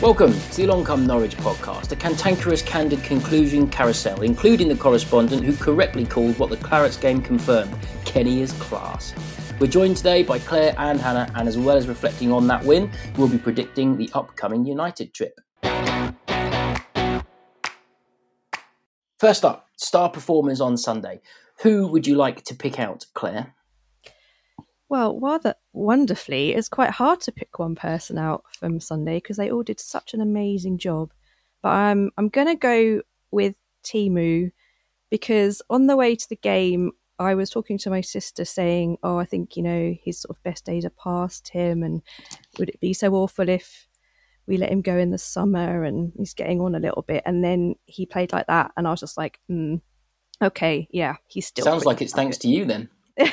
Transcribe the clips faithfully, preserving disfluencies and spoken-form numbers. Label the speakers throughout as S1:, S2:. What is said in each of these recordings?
S1: Welcome to the Along Come Norwich podcast, a cantankerous, candid conclusion carousel, including the correspondent who correctly called what the Clarets game confirmed, Kenny is class. We're joined today by Claire and Hannah, and as well as reflecting on that win, we'll be predicting the upcoming United trip. First up, star performers on Sunday. Who would you like to pick out, Claire?
S2: Well, rather wonderfully, it's quite hard to pick one person out from Sunday because they all did such an amazing job. But I'm I'm going to go with Teemu because on the way to the game, I was talking to my sister saying, oh, I think, you know, his sort of best days are past him, and would it be so awful if we let him go in the summer, and he's getting on a little bit. And then he played like that, and I was just like, mm, okay, yeah, he's still...
S1: Sounds like it's thanks to you then.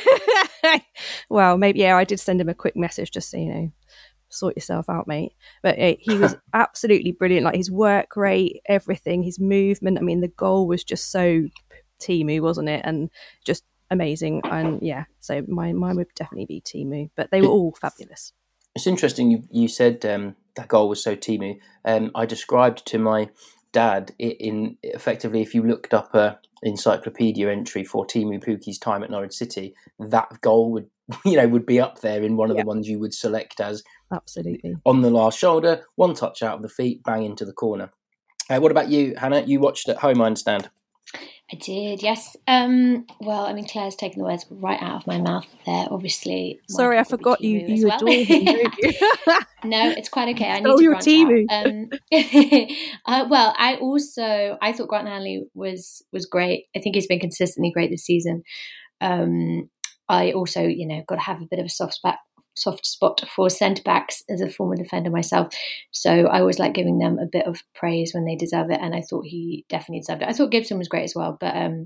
S2: Well, maybe, yeah, I did send him a quick message just so, you know, sort yourself out, mate. But uh, he was absolutely brilliant. Like his work rate, everything, his movement. I mean, the goal was just so Teemu, wasn't it? And just amazing. And yeah, so mine, mine would definitely be Teemu. But they were all fabulous.
S1: It's interesting you, you said um, that goal was so Teemu. Um, I described to my dad in, in effectively, if you looked up a encyclopedia entry for Teemu Pukki's time at Norwich City, that goal would, you know, would be up there in one of yeah. the ones you would select as
S2: absolutely
S1: on the last shoulder, one touch out of the feet, bang into the corner. Uh, what about you, Hannah? You watched at home, I understand.
S3: I did, yes. Um, well, I mean, Claire's taken the words right out of my mouth there, obviously.
S2: Sorry, I forgot you, you well. adore him, don't you?
S3: No, it's quite okay. I need
S2: oh,
S3: to
S2: your
S3: branch
S2: Teemu.
S3: out. Um, uh, well, I also, I thought Grant Hanley was was great. I think he's been consistently great this season. Um, I also, you know, got to have a bit of a soft spot, soft spot for centre-backs as a former defender myself. So I always like giving them a bit of praise when they deserve it, and I thought he definitely deserved it. I thought Gibson was great as well, but um,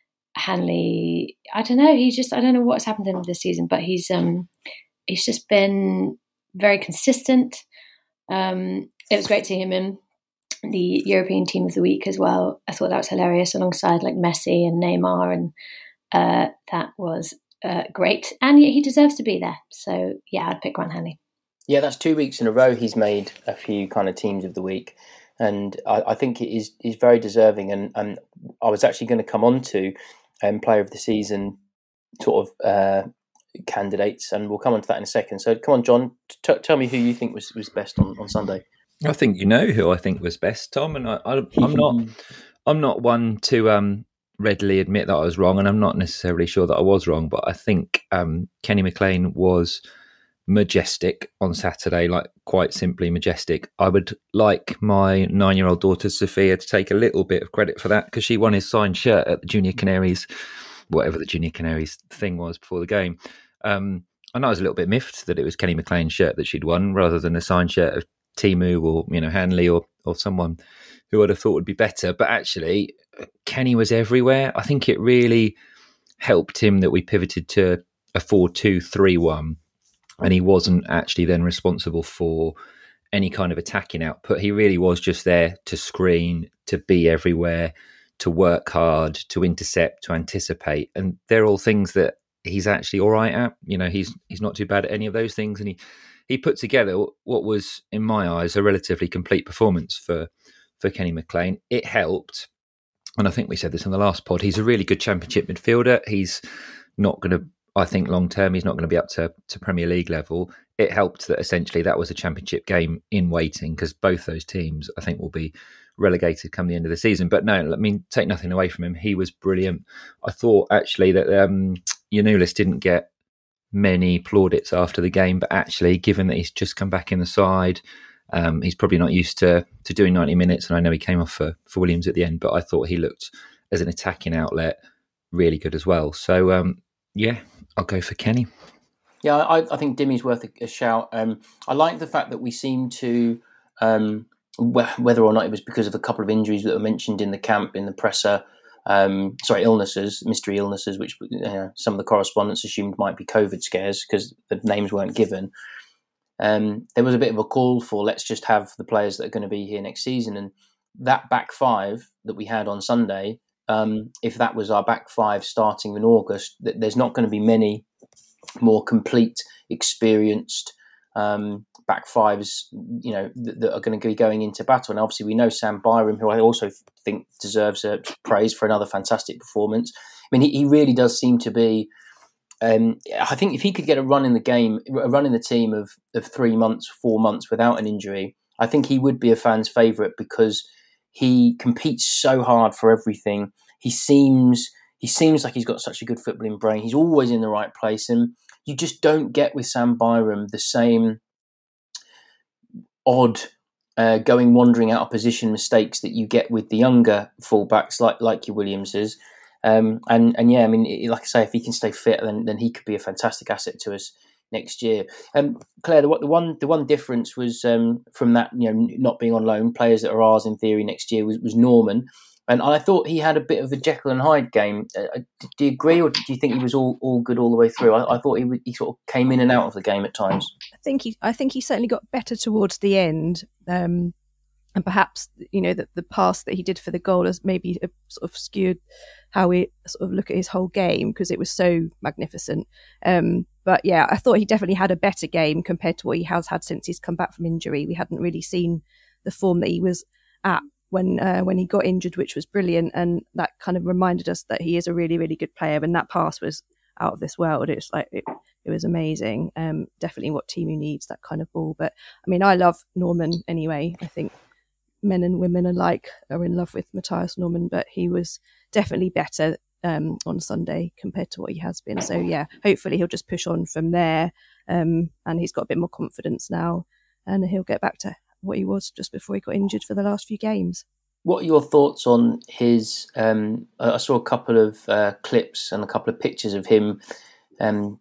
S3: Hanley, I don't know, he's just, I don't know what's happened to him this season, but he's um, he's just been very consistent. Um, it was great to hear him in the European Team of the Week as well. I thought that was hilarious alongside like Messi and Neymar, and uh, that was Uh, great, and he deserves to be there. So yeah, I'd pick Grant Hanley.
S1: Yeah, that's two weeks in a row he's made a few kind of teams of the week, and I, I think it is is very deserving. And, and I was actually going to come on to um, player of the season sort of uh, candidates, and we'll come on to that in a second. So come on, John, t- tell me who you think was, was best on, on Sunday.
S4: I think you know who I think was best, Tom, and I, I, I'm not I'm not one to um. readily admit that I was wrong, and I'm not necessarily sure that I was wrong, but I think um, Kenny McLean was majestic on Saturday, like quite simply majestic. I would like my nine-year-old daughter Sophia to take a little bit of credit for that because she won his signed shirt at the Junior Canaries, whatever the Junior Canaries thing was before the game. Um, and I was a little bit miffed that it was Kenny McLean's shirt that she'd won rather than a signed shirt of Teemu or, you know, Hanley or or someone who I'd have thought would be better. But actually, Kenny was everywhere. I think it really helped him that we pivoted to a four two three one, and he wasn't actually then responsible for any kind of attacking output. He really was just there to screen, to be everywhere, to work hard, to intercept, to anticipate. And they're all things that he's actually all right at. You know, he's he's not too bad at any of those things. And he, he put together what was, in my eyes, a relatively complete performance for for Kenny McLean. It helped, and I think we said this in the last pod, he's a really good championship midfielder. He's not going to, I think long term, he's not going to be up to, to Premier League level. It helped that essentially that was a championship game in waiting, because both those teams, I think, will be relegated come the end of the season. But no, I mean, take nothing away from him. He was brilliant. I thought actually that um, Giannoulis didn't get many plaudits after the game, but actually, given that he's just come back in the side, Um, he's probably not used to to doing ninety minutes, and I know he came off for, for Williams at the end, but I thought he looked, as an attacking outlet, really good as well. So, um, yeah, I'll go for Kenny.
S1: Yeah, I, I think Dimmy's worth a, a shout. Um, I like the fact that we seem to, um, wh- whether or not it was because of a couple of injuries that were mentioned in the camp, in the presser, um, sorry, illnesses, mystery illnesses, which uh, some of the correspondents assumed might be COVID scares because the names weren't given. Um, there was a bit of a call for let's just have the players that are going to be here next season, and that back five that we had on Sunday, um, if that was our back five starting in August, th- there's not going to be many more complete, experienced, um, back fives, you know, that, that are going to be going into battle. And obviously, we know Sam Byram, who I also think deserves uh, praise for another fantastic performance. I mean, he, he really does seem to be. Um, I think if he could get a run in the game, a run in the team of of three months, four months without an injury, I think he would be a fan's favourite because he competes so hard for everything. He seems he seems like he's got such a good footballing brain. He's always in the right place, and you just don't get with Sam Byram the same odd uh, going wandering out of position mistakes that you get with the younger fullbacks like like your Williamses. Um, and and yeah, I mean, like I say, if he can stay fit, then then he could be a fantastic asset to us next year. Um, Claire, the, the one the one difference was um, from that, you know, not being on loan, players that are ours in theory next year was, was Norman, and I thought he had a bit of a Jekyll and Hyde game. Uh, do you agree, or do you think he was all, all good all the way through? I, I thought he was, he sort of came in and out of the game at times.
S2: I think he I think he certainly got better towards the end. Um, And perhaps, you know, that the pass that he did for the goal has maybe sort of skewed how we sort of look at his whole game because it was so magnificent. Um, but yeah, I thought he definitely had a better game compared to what he has had since he's come back from injury. We hadn't really seen the form that he was at when uh, when he got injured, which was brilliant. And that kind of reminded us that he is a really, really good player. And that pass was out of this world. It's like it, it was amazing. Um, definitely what Timu needs, that kind of ball. But I mean, I love Norman anyway. I think men and women alike are in love with Matthias Norman, but he was definitely better um, on Sunday compared to what he has been. So yeah, hopefully he'll just push on from there, um, and he's got a bit more confidence now, and he'll get back to what he was just before he got injured for the last few games.
S1: What are your thoughts on his? Um, I saw a couple of uh, clips and a couple of pictures of him um,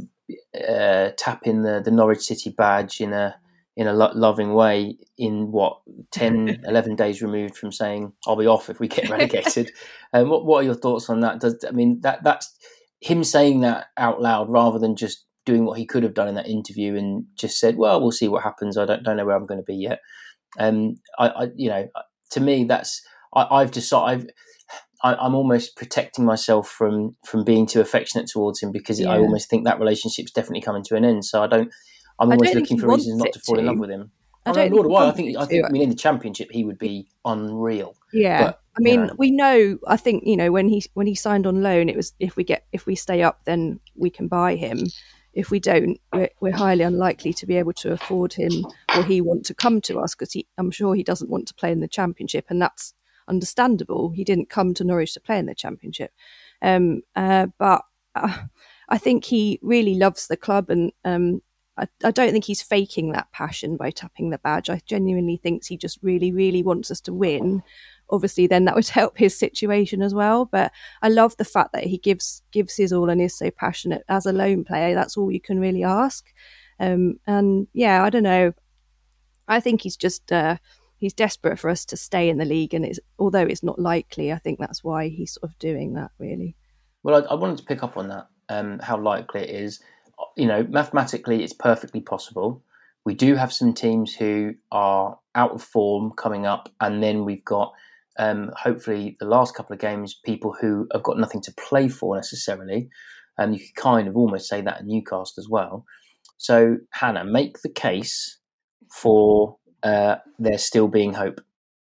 S1: uh, tapping the, the Norwich City badge in a in a lo- loving way in what, ten, eleven days removed from saying, I'll be off if we get relegated. um, what, what are your thoughts on that? Does I mean, that that's him saying that out loud rather than just doing what he could have done in that interview and just said, well, we'll see what happens. I don't, don't know where I'm going to be yet. Um, I, I, you know, to me, that's, I, I've decided, I, I'm almost protecting myself from, from being too affectionate towards him because yeah. I almost think that relationship's definitely coming to an end. So I don't, I'm always looking for reasons not to fall to. in love with him. I, I don't know, nor do I. I think, I think, I mean, in the Championship, he would be unreal.
S2: Yeah,
S1: but,
S2: I mean,
S1: you know.
S2: we know. I think you know when he when he signed on loan, it was if we get if we stay up, then we can buy him. If we don't, we're, we're highly unlikely to be able to afford him, or he want to come to us because I'm sure he doesn't want to play in the Championship, and that's understandable. He didn't come to Norwich to play in the Championship, um, uh, but uh, I think he really loves the club and. Um, I, I don't think he's faking that passion by tapping the badge. I genuinely think he just really, really wants us to win. Obviously, then that would help his situation as well. But I love the fact that he gives gives his all and is so passionate as a lone player. That's all you can really ask. Um, and yeah, I don't know. I think he's just uh, he's desperate for us to stay in the league, and it's although it's not likely, I think that's why he's sort of doing that. Really.
S1: Well, I, I wanted to pick up on that. Um, how likely it is. You know, mathematically, it's perfectly possible. We do have some teams who are out of form coming up, and then we've got, um, hopefully, the last couple of games, people who have got nothing to play for necessarily. And you could kind of almost say that in Newcastle as well. So, Hannah, make the case for uh, there still being hope.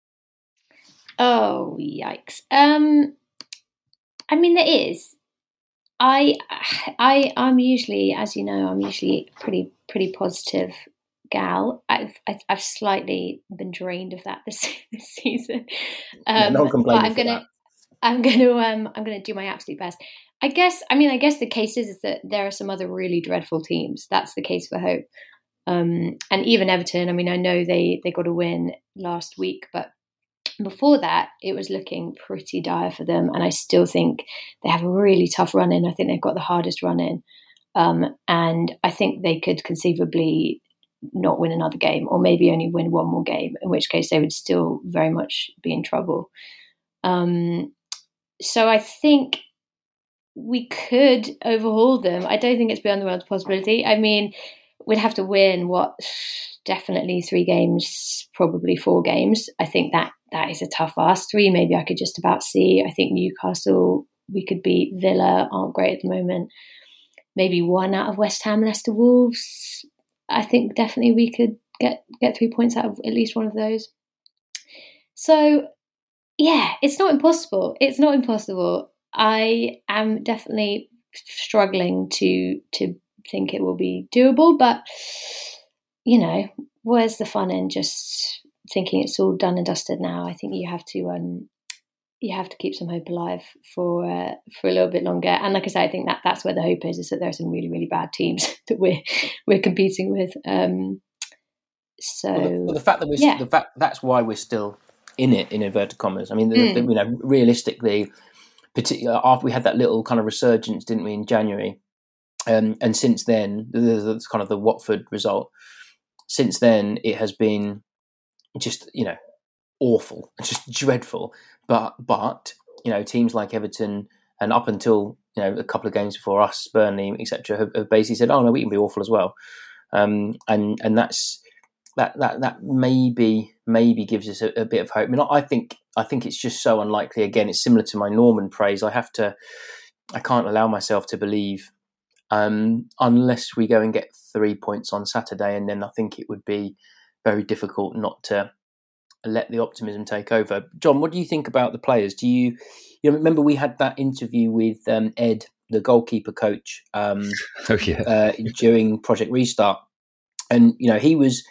S3: Oh, yikes. Um, I mean, there is. I, I, I'm usually, as you know, I'm usually pretty, pretty positive gal. I've, I've slightly been drained of that this, this season. Um,
S1: yeah, no one can blame
S3: I'm gonna,
S1: that.
S3: I'm gonna, um, I'm gonna do my absolute best. I guess. I mean, I guess the case is, is that there are some other really dreadful teams. That's the case for hope. Um, and even Everton. I mean, I know they, they got a win last week, but. Before that, it was looking pretty dire for them, and I still think they have a really tough run in. I think they've got the hardest run in, um, and I think they could conceivably not win another game, or maybe only win one more game, in which case they would still very much be in trouble. Um, so I think we could overhaul them. I don't think it's beyond the realms of possibility. I mean, we'd have to win what definitely three games, probably four games. I think that that is a tough ask. Three, maybe I could just about see. I think Newcastle, we could beat. Villa, aren't great at the moment. Maybe one out of West Ham, Leicester, Wolves. I think definitely we could get get three points out of at least one of those. So yeah, it's not impossible. It's not impossible. I am definitely struggling to to think it will be doable, but you know, where's the fun in just thinking it's all done and dusted now? I think you have to um you have to keep some hope alive for uh, for a little bit longer. And like I said, I think that that's where the hope is, is that there are some really, really bad teams that we're we're competing with. Um, so
S1: well, the, well, the fact that we're
S3: yeah.
S1: the fact that's why we're still in it, in inverted commas. I mean, the,
S3: Mm.
S1: the, you know, realistically, particularly after we had that little kind of resurgence, didn't we, in January? Um, and since then, that's kind of the Watford result. Since then, it has been just, you know, awful, just dreadful. But but you know, teams like Everton and up until you know a couple of games before us, Burnley, et cetera, have, have basically said, "Oh no, we can be awful as well." Um, and and that's that that that maybe maybe gives us a, a bit of hope. I mean, I think I think it's just so unlikely. Again, it's similar to my Norman praise. I have to, I can't allow myself to believe um, unless we go and get three points on Saturday, and then I think it would be very difficult not to let the optimism take over. John, what do you think about the players? Do you, you know, remember we had that interview with um, Ed, the goalkeeper coach, um,
S4: oh, yeah.
S1: uh, during Project Restart, and you know he was,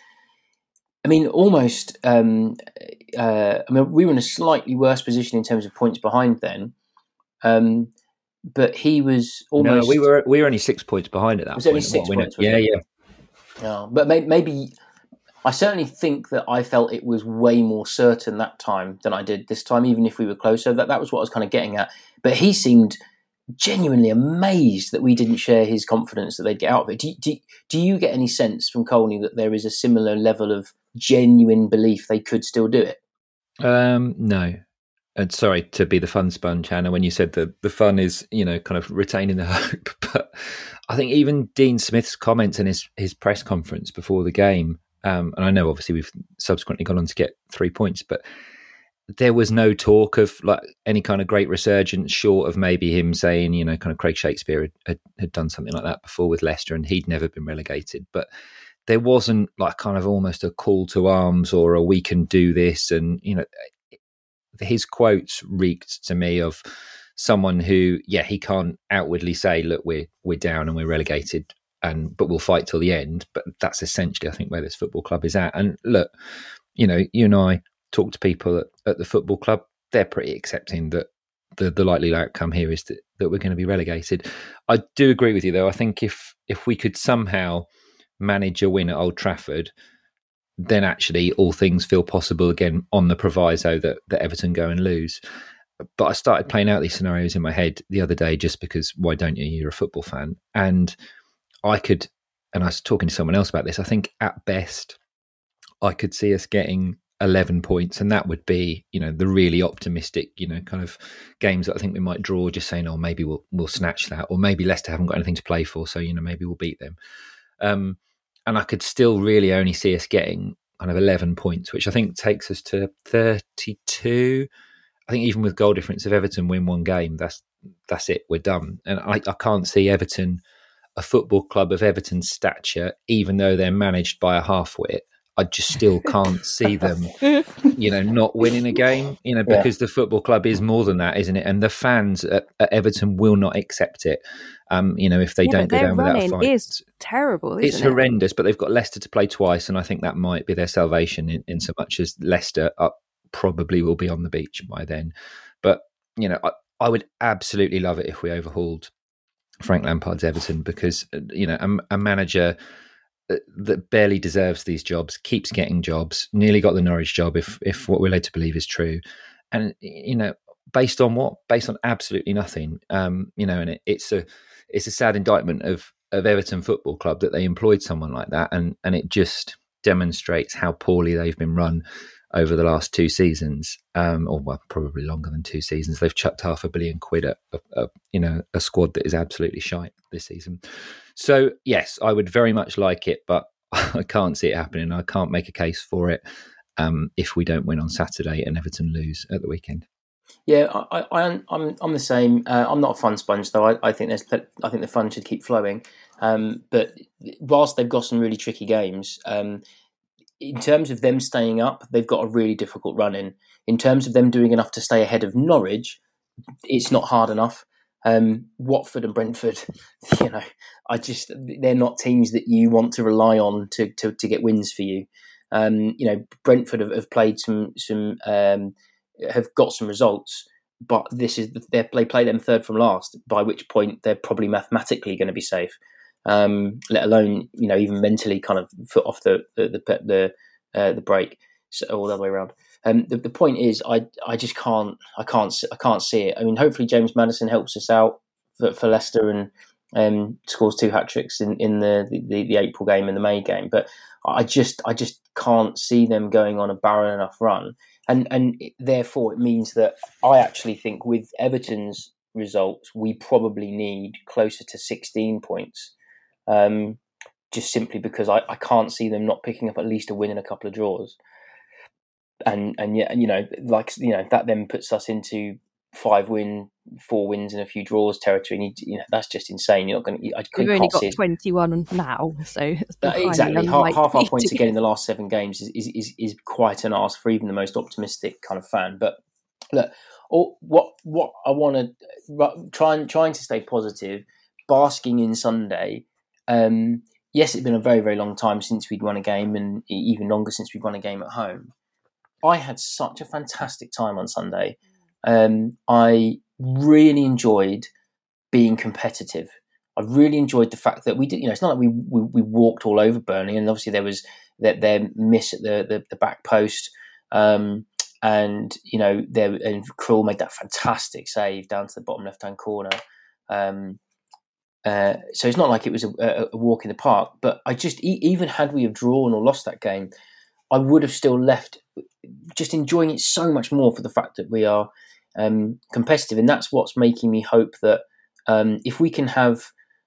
S1: I mean, almost. Um, uh, I mean, we were in a slightly worse position in terms of points behind then, um, but he was almost.
S4: No, we were we were only six points behind at that
S1: was
S4: point.
S1: Only six points.
S4: Yeah,
S1: it?
S4: yeah.
S1: Yeah, but maybe. maybe I certainly think that I felt it was way more certain that time than I did this time, even if we were closer. That that was what I was kind of getting at. But he seemed genuinely amazed that we didn't share his confidence that they'd get out of it. Do, do, do you get any sense from Colney that there is a similar level of genuine belief they could still do it?
S4: Um, no. And sorry to be the fun sponge, Hannah, when you said that the fun is, you know, kind of retaining the hope. But I think even Dean Smith's comments in his, his press conference before the game, Um, and I know obviously we've subsequently gone on to get three points, but there was no talk of like any kind of great resurgence short of maybe him saying, you know, kind of Craig Shakespeare had, had, had done something like that before with Leicester and he'd never been relegated. But there wasn't like kind of almost a call to arms or a we can do this. And, you know, his quotes reeked to me of someone who, yeah, he can't outwardly say, look, we're, we're down and we're relegated. And but we'll fight till the end. But that's essentially, I think, where this football club is at. And look, you know, you and I talk to people at, at the football club. They're pretty accepting that the, the likely outcome here is that, that we're going to be relegated. I do agree with you, though. I think if if we could somehow manage a win at Old Trafford, then actually all things feel possible again on the proviso that, that Everton go and lose. But I started playing out these scenarios in my head the other day just because why don't you? You're a football fan. And I could, and I was talking to someone else about this, I think at best I could see us getting eleven points, and that would be, you know, the really optimistic, you know, kind of games that I think we might draw, just saying, oh, maybe we'll we'll snatch that, or maybe Leicester haven't got anything to play for, so, you know, maybe we'll beat them. Um, and I could still really only see us getting kind of eleven points, which I think takes us to thirty-two. I think even with goal difference, if Everton win one game, that's that's it, we're done. And I, I can't see Everton, a football club of Everton's stature, even though they're managed by a half-wit, I just still can't see them, you know, not winning a game, you know, because yeah. the football club is more than that, isn't it? And the fans at, at Everton will not accept it, um, you know, if they
S2: yeah,
S4: don't go down without a fight.
S2: Is terrible, isn't
S4: it's
S2: it?
S4: horrendous, but they've got Leicester to play twice, and I think that might be their salvation in, in so much as Leicester are, probably will be on the beach by then. But, you know, I, I would absolutely love it if we overhauled Frank Lampard's Everton, because, you know, a, a manager that barely deserves these jobs keeps getting jobs, nearly got the Norwich job if if what we're led to believe is true, and, you know, based on what? Based on absolutely nothing. Um, you know, and it, it's a it's a sad indictment of of Everton Football Club that they employed someone like that, and and it just demonstrates how poorly they've been run over the last two seasons, um, or well, probably longer than two seasons. They've chucked half a billion quid at a, a, you know, a squad that is absolutely shite this season. So yes, I would very much like it, but I can't see it happening. I can't make a case for it um, if we don't win on Saturday and Everton lose at the weekend.
S1: Yeah, I, I, I'm I'm the same. Uh, I'm not a fun sponge though. I, I think there's I think the fun should keep flowing. Um, but whilst they've got some really tricky games, um, in terms of them staying up, they've got a really difficult run in. In terms of them doing enough to stay ahead of Norwich, it's not hard enough. Um, Watford and Brentford, you know, I just they're not teams that you want to rely on to to, to get wins for you. Um, you know, Brentford have, have played some some um, have got some results, but this is they play them third from last. By which point they're probably mathematically going to be safe. Um, let alone you know even mentally kind of foot off the the the the, uh, the break, so, or the other way around. Um, the, the point is, I I just can't I can't I can't see it. I mean, hopefully James Maddison helps us out for, for Leicester and um, scores two hat tricks in, in the, the, the April game and the May game. But I just I just can't see them going on a barren enough run, and and it, therefore it means that I actually think with Everton's results, we probably need closer to sixteen points. Um, just simply because I, I can't see them not picking up at least a win and a couple of draws. And and yeah, you know, like you know, that then puts us into five win, four wins, and a few draws territory. And you, you know, that's just insane. You're not going to. I
S2: We've only got
S1: it.
S2: twenty-one now, so
S1: uh, exactly half, half our points again in the last seven games is, is is is quite an ask for even the most optimistic kind of fan. But look, or, what what I want to try and trying to stay positive, basking in Sunday. Um, yes, it's been a very very long time since we'd won a game, and even longer since we'd won a game at home. I had such a fantastic time on Sunday. Um, I really enjoyed being competitive. I really enjoyed the fact that we did. You know, it's not like we we, we walked all over Burnley, and obviously there was that their miss at the the, the back post, um, and you know, there and Krul made that fantastic save down to the bottom left hand corner. Um, uh, so it's not like it was a, a walk in the park. But I just even had we have drawn or lost that game, I would have still left just enjoying it so much more for the fact that we are um, competitive. And that's what's making me hope that um, if we can have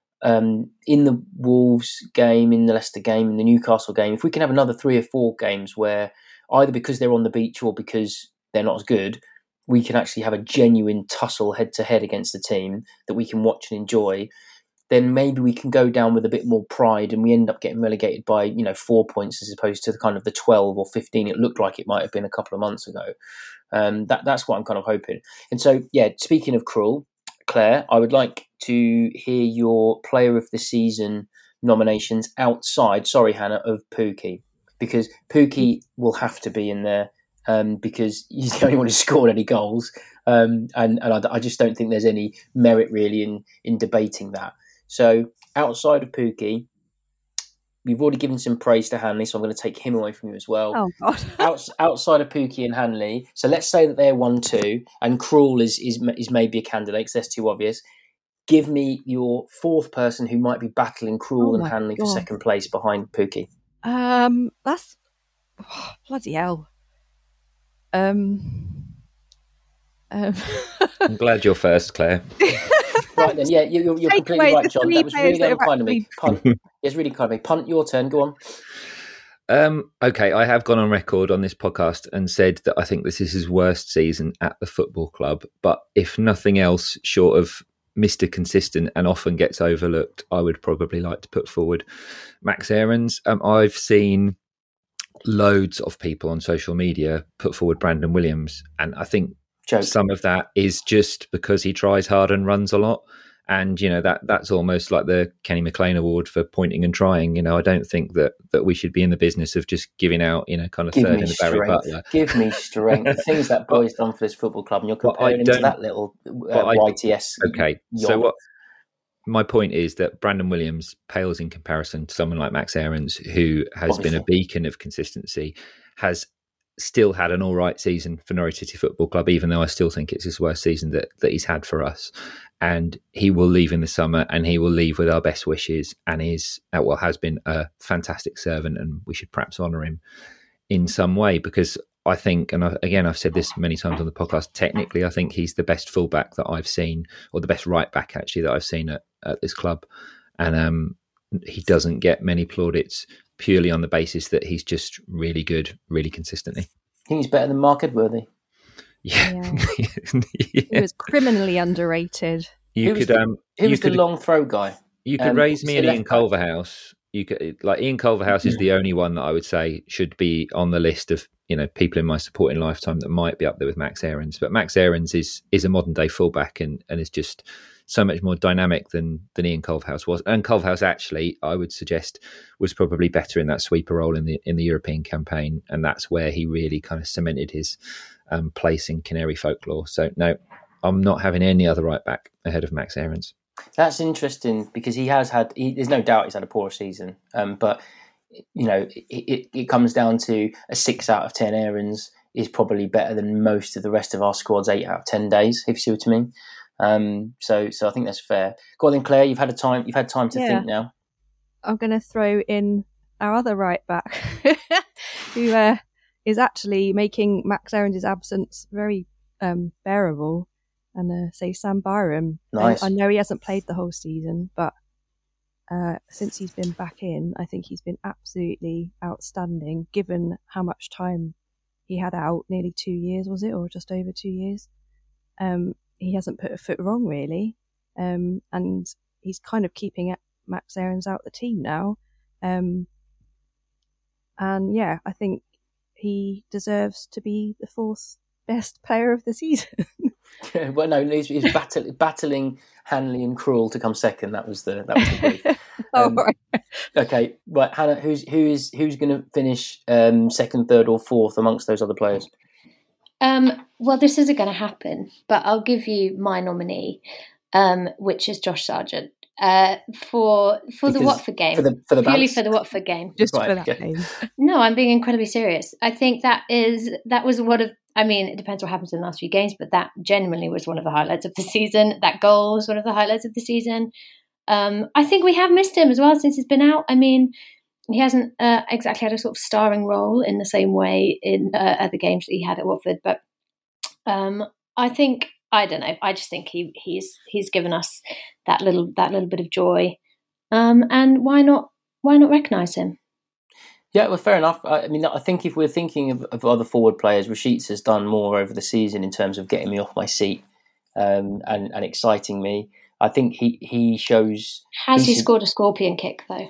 S1: um, in the Wolves game, in the Leicester game, in the Newcastle game, if we can have another three or four games where either because they're on the beach or because they're not as good, we can actually have a genuine tussle head to head against the team that we can watch and enjoy, then maybe we can go down with a bit more pride and we end up getting relegated by, you know, four points as opposed to the kind of the twelve or fifteen it looked like it might have been a couple of months ago. Um, that That's what I'm kind of hoping. And so, yeah, speaking of Krul, Claire, I would like to hear your player of the season nominations outside, sorry, Hannah, of Pukki, because Pukki will have to be in there um, because he's the only one who scored any goals. Um, and and I, I just don't think there's any merit really in, in debating that. So outside of Pukki, we've already given some praise to Hanley, so I'm going to take him away from you as well.
S2: Oh, God.
S1: Outs, outside of Pukki and Hanley, so let's say that they're one two, and Krul is, is, is maybe a candidate because that's too obvious. Give me your fourth person who might be battling Krul
S2: Oh
S1: and
S2: my
S1: Hanley
S2: God.
S1: for second place behind Pukki.
S2: Um, that's oh, bloody hell. Um, um.
S4: I'm glad you're first, Claire.
S1: Right then, yeah, you, you're, you're
S2: Take
S1: completely
S2: away
S1: right,
S2: the
S1: John.
S2: three
S1: That was really
S2: players that have
S1: unkind of me.
S2: actually-
S1: Punt. It's really kind of me. Punt, your turn. Go on.
S4: Um, okay, I have gone on record on this podcast and said that I think this is his worst season at the football club. But if nothing else, short of Mister Consistent and often gets overlooked, I would probably like to put forward Max Aarons. Um, I've seen loads of people on social media put forward Brandon Williams, and I think
S1: Joke.
S4: some of that is just because he tries hard and runs a lot. And, you know, that that's almost like the Kenny McLean Award for pointing and trying. You know, I don't think that, that we should be in the business of just giving out, you know, kind of
S1: Give
S4: third
S1: me
S4: in the Barry
S1: strength.
S4: Butler.
S1: Give me strength. The things that boy's done for this football club, and you're comparing him to that little uh,
S4: I,
S1: Y T S.
S4: Okay,
S1: yawn.
S4: so what? My point is that Brandon Williams pales in comparison to someone like Max Aarons, who has
S1: Obviously.
S4: been a beacon of consistency, has still had an all right season for Norwich City Football Club, even though I still think it's his worst season that, that he's had for us. And he will leave in the summer, and he will leave with our best wishes, and is, well, has been a fantastic servant, and we should perhaps honour him in some way, because I think, and I, again, I've said this many times on the podcast, technically I think he's the best fullback that I've seen, or the best right back actually that I've seen at, at this club. And um, he doesn't get many plaudits purely on the basis that he's just really good, really consistently.
S1: I think he's better than Mark Edworthy.
S4: Yeah,
S2: Yeah.
S4: yeah.
S2: He was criminally underrated.
S4: You
S1: Who was
S4: could
S1: the,
S4: um,
S1: who
S4: you
S1: was the
S4: could
S1: long throw guy?
S4: you could
S1: Um,
S4: raise me
S1: the
S4: and
S1: left
S4: Ian
S1: back.
S4: Culverhouse. You could like Ian Culverhouse is the only one that I would say should be on the list of, you know, people in my supporting lifetime that might be up there with Max Aarons. But Max Aarons is is a modern day fullback and, and is just so much more dynamic than than Ian Culverhouse was. And Culverhouse actually, I would suggest, was probably better in that sweeper role in the in the European campaign, and that's where he really kind of cemented his um, place in Canary folklore. So no, I'm not having any other right back ahead of Max Aarons.
S1: That's interesting because he has had. He, there's no doubt he's had a poor season, um, but you know it, it, it comes down to a six out of ten. Aarons is probably better than most of the rest of our squad's eight out of ten days. If you see what I mean. Um, so, so I think that's fair. Go on then, Claire. You've had a time. You've had time to
S2: Yeah.
S1: think now.
S2: I'm going to throw in our other right back, who uh, is actually making Max Aarons' absence very um, bearable. And uh, say Sam Byram.
S1: Nice.
S2: I, I know he hasn't played the whole season, but uh, since he's been back in, I think he's been absolutely outstanding, given how much time he had out, nearly two years, was it? Or just over two years. Um, he hasn't put a foot wrong, really. Um, and he's kind of keeping Max Aarons out the team now. Um, and yeah, I think he deserves to be the fourth best player of the season.
S1: Well, no, he's, he's battle, battling Hanley and Krul to come second. That was the that was the brief.
S2: Oh,
S1: Um,
S2: right.
S1: Okay, right, Hannah. Who's who is who's going to finish um, second, third, or fourth amongst those other players?
S3: Um, well, this isn't going to happen, but I'll give you my nominee, um, which is Josh Sargent. Uh, for for
S1: Because
S3: the Watford game,
S1: for the for the
S3: purely
S1: balance?
S3: for the Watford game.
S2: Just
S1: Right,
S2: for that
S1: okay.
S2: game.
S3: No, I'm being incredibly serious. I think that is that was one of. I mean, it depends what happens in the last few games, but that genuinely was one of the highlights of the season. That goal was one of the highlights of the season. Um, I think we have missed him as well since he's been out. I mean, he hasn't uh, exactly had a sort of starring role in the same way in uh, other games that he had at Watford, but um, I think I don't know. I just think he he's he's given us that little that little bit of joy, um, and why not why not recognise him?
S1: Yeah, well, fair enough. I, I mean, I think if we're thinking of, of other forward players, Rashica has done more over the season in terms of getting me off my seat um, and, and exciting me. I think he, he shows...
S3: Has he
S1: should,
S3: scored a scorpion kick, though?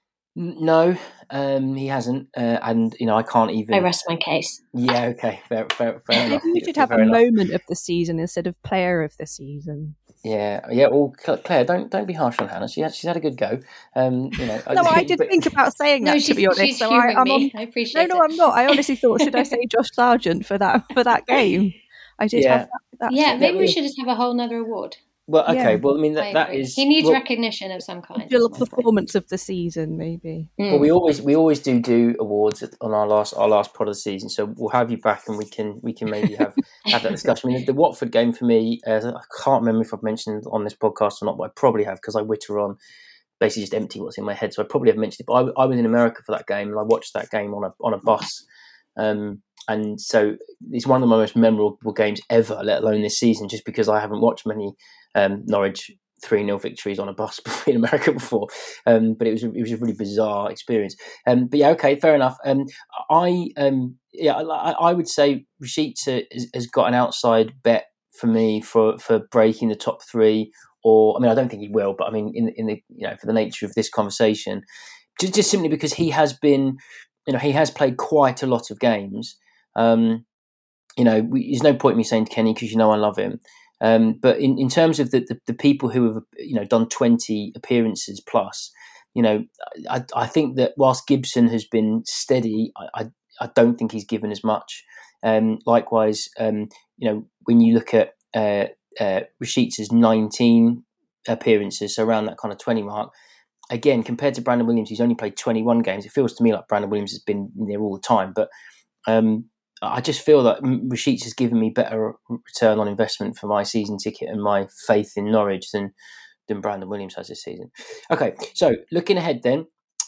S1: No, um, he hasn't. Uh, and, you know, I can't even...
S3: I rest my case.
S1: Yeah, okay, fair, fair, fair enough.
S2: Maybe we should
S1: Fair
S2: have a
S1: enough.
S2: moment of the season instead of player of the season.
S1: Yeah, yeah. Well, Claire, don't don't be harsh on Hannah. She had, she's had a good go. Um, you know.
S2: No, I did
S1: but-
S2: think about saying that,
S3: No,
S2: to
S3: she's,
S2: be honest.
S3: she's
S2: So
S3: humouring
S2: I, I'm
S3: me.
S2: on,
S3: I appreciate
S2: no,
S3: it.
S2: no, I'm not. I honestly thought, should I say Josh Sargent for that for that game? I did
S1: Yeah.
S2: have that. that
S3: Yeah, maybe we
S1: Yeah.
S3: should just have a whole nother award.
S1: Well, okay.
S2: Yeah.
S1: Well, I mean
S3: I
S1: that, that
S3: agree.
S1: is
S3: He needs
S1: well,
S3: recognition of some kind.
S2: individual
S3: is my point.
S2: performance of the season, maybe.
S3: Mm.
S1: Well, we always we always do do awards on our last our last pod of the season, so we'll have you back and we can we can maybe have, have that discussion. I mean, the Watford game for me, uh, I can't remember if I've mentioned on this podcast or not, but I probably have because I witter on basically just empty what's in my head. So I probably have mentioned it. But I, I was in America for that game and I watched that game on a on a bus, um, and so it's one of the most memorable games ever, let alone this season, just because I haven't watched many um, Norwich three nil victories on a bus in America before, um, but it was a, it was a really bizarre experience. Um, but yeah, okay, fair enough. Um, I um, yeah, I, I would say Rashica has, has got an outside bet for me for, for breaking the top three. Or I mean, I don't think he will, but I mean, in in the you know for the nature of this conversation, just just simply because he has been, you know, he has played quite a lot of games. Um, you know, we, there's no point in me saying Kenny because you know I love him. Um, but in, in terms of the, the, the people who have, you know, done twenty appearances plus, you know, I, I think that whilst Gibson has been steady, I, I, I don't think he's given as much. Um, likewise, um, you know, when you look at uh, uh, Rashica's nineteen appearances, so around that kind of twenty mark, again, compared to Brandon Williams, who's only played twenty-one games, it feels to me like Brandon Williams has been there all the time. But um, I just feel that Rashica has given me better return on investment for my season ticket and my faith in Norwich than than Brandon Williams has this season. Okay, so looking ahead then,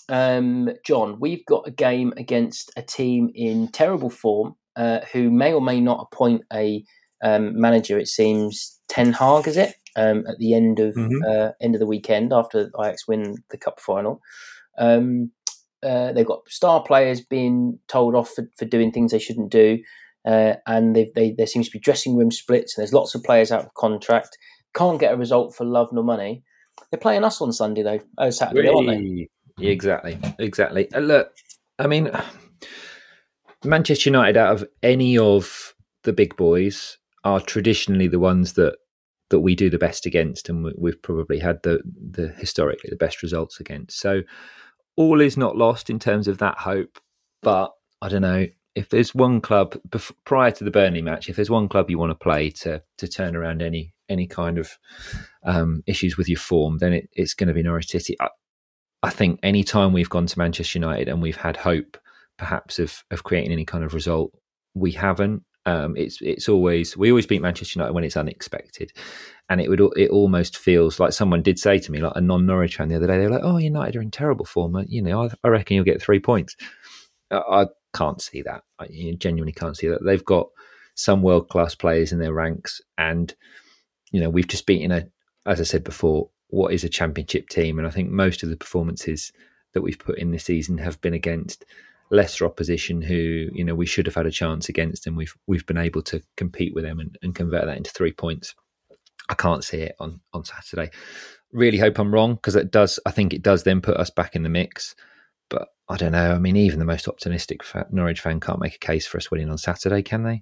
S1: um, John, we've got a game against a team in terrible form uh, who may or may not appoint a um, manager. It seems Ten Hag, is it? Um, at the end of
S4: Mhm.
S1: uh, end of the weekend after Ajax win the cup final. Um, Uh, they've got star players being told off for, for doing things they shouldn't do. uh, and they, they, there seems to be dressing room splits, and there's lots of players out of contract. Can't get a result for love nor money. They're playing us on Sunday though. Oh, Saturday,
S4: really?
S1: aren't they?
S4: Yeah, exactly, exactly. Uh, look, I mean, Manchester United, out of any of the big boys, are traditionally the ones that that we do the best against, and we've probably had the the historically the best results against. So all is not lost in terms of that hope. But I don't know, if there's one club bef- prior to the Burnley match, if there's one club you want to play to to turn around any any kind of um, issues with your form, then it, it's going to be Norwich City. I, I think any time we've gone to Manchester United and we've had hope, perhaps of of creating any kind of result, we haven't. Um, it's it's always we always beat Manchester United when it's unexpected, and it would it almost feels like someone did say to me, like a non-Norwich fan the other day, they were like, "Oh, United are in terrible form. You know, I, I reckon you'll get three points." I, I can't see that. I genuinely can't see that. They've got some world-class players in their ranks, and you know, we've just beaten a, as I said before, what is a championship team, and I think most of the performances that we've put in this season have been against lesser opposition who, you know, we should have had a chance against, and we've we've been able to compete with them and, and convert that into three points. I can't see it on, on Saturday. Really hope I'm wrong, because it does. I think it does then put us back in the mix. But I don't know. I mean, even the most optimistic fan, Norwich fan can't make a case for us winning on Saturday, can they?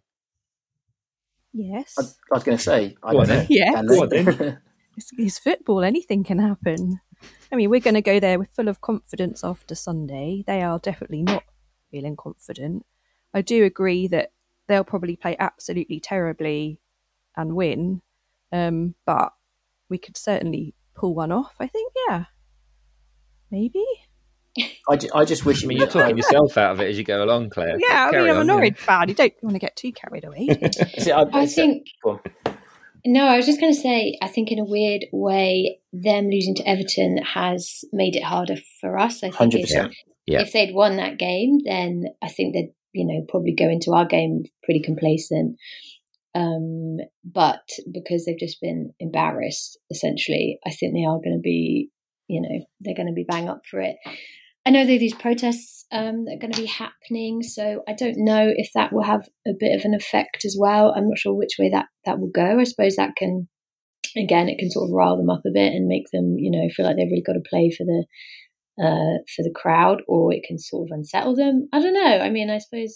S2: Yes.
S1: I, I was going to say, I
S4: Go
S1: don't
S4: on
S1: know.
S4: then.
S2: Yes.
S1: Can
S4: Go on
S1: they?
S4: then.
S2: It's, it's football. Anything can happen. I mean, we're going to go there with full of confidence after Sunday. They are definitely not feeling confident. I do agree that they'll probably play absolutely terribly and win, um, but we could certainly pull one off. I think, yeah, maybe.
S1: I, ju- I just wish
S4: I
S1: it
S4: mean,
S1: was
S4: you're talking yourself out of it as you go along, Claire.
S2: Yeah, I
S4: Carry
S2: mean, I'm
S4: on,
S2: a
S4: yeah.
S2: Norwich fan. You don't want to get too carried away. do you?
S1: See, I,
S3: I
S1: it's-
S3: think.
S1: go on.
S3: No, I was just going to say, I think in a weird way, them losing to Everton has made it harder for us. I think
S1: one hundred
S3: if,
S1: percent.
S4: Yeah.
S3: if they'd won that game, then I think they'd, you know, probably go into our game pretty complacent. Um, but because they've just been embarrassed, essentially, I think they are going to be, you know, they're going to be bang up for it. I know there are these protests um, that are going to be happening, so I don't know if that will have a bit of an effect as well. I'm not sure which way that, that will go. I suppose that can, again, it can sort of rile them up a bit and make them, you know, feel like they've really got to play for the uh, for the crowd, or it can sort of unsettle them. I don't know. I mean, I suppose,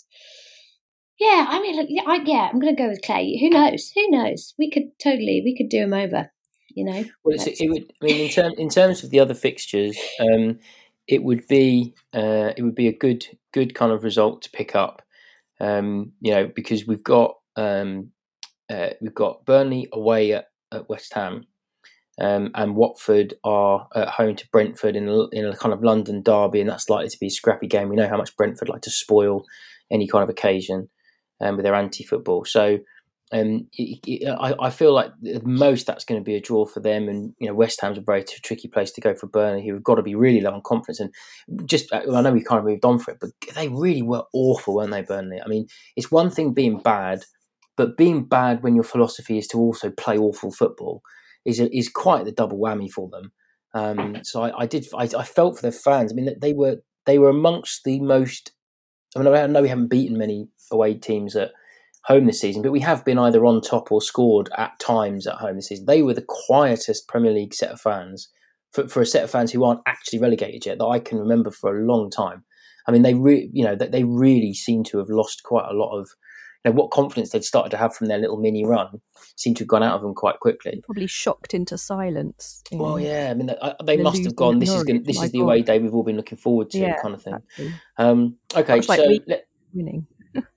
S3: yeah. I mean, yeah, I, yeah I'm going to go with Clay. Who knows? Who knows? We could totally, we could do them over. You know.
S1: Well, it's, it would. I mean, in, term, in terms of the other fixtures, um, it would be uh, it would be a good good kind of result to pick up. Um, you know, because we've got um, uh, we've got Burnley away at, at West Ham, um, and Watford are at home to Brentford in a, in a kind of London derby, and that's likely to be a scrappy game. We know how much Brentford like to spoil any kind of occasion um, with their anti-football. So. Um, it, it, I, I feel like at most that's going to be a draw for them, and you know West Ham's a very t- tricky place to go for Burnley, who've got to be really low on confidence. And just I know we kind of moved on for it, but they really were awful, weren't they, Burnley? I mean, it's one thing being bad, but being bad when your philosophy is to also play awful football is a, is quite the double whammy for them. Um, so I, I did I, I felt for their fans. I mean, they were they were amongst the most. I mean, I know we haven't beaten many away teams at home this season, but we have been either on top or scored at times at home this season. They were the quietest Premier League set of fans for, for a set of fans who aren't actually relegated yet that I can remember for a long time. I mean, they re- you know that they really seem to have lost quite a lot of, you know, what confidence they'd started to have from their little mini run seemed to have gone out of them quite quickly.
S2: Probably shocked into silence. you
S1: Well,
S2: know.
S1: yeah, I mean, they, they
S2: The
S1: must have gone. This is
S2: losing
S1: gonna,
S2: Norwich,
S1: this
S2: my
S1: is the away
S2: God.
S1: day we've all been looking forward to,
S2: Yeah,
S1: kind of thing.
S2: exactly.
S1: Um, okay,
S2: Much like
S1: so
S2: we-
S1: let,
S2: Winning.